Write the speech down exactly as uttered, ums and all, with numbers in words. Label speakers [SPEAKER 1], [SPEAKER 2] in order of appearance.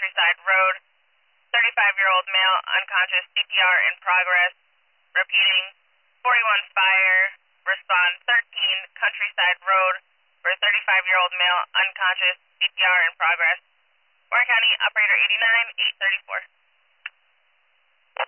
[SPEAKER 1] Countryside Road. thirty-five-year-old male, unconscious, C P R in progress. Repeating, forty-one Fire, respond thirteen Countryside Road for thirty-five-year-old male, unconscious, C P R in progress. Warren County, operator eighty-nine, eight thirty-four.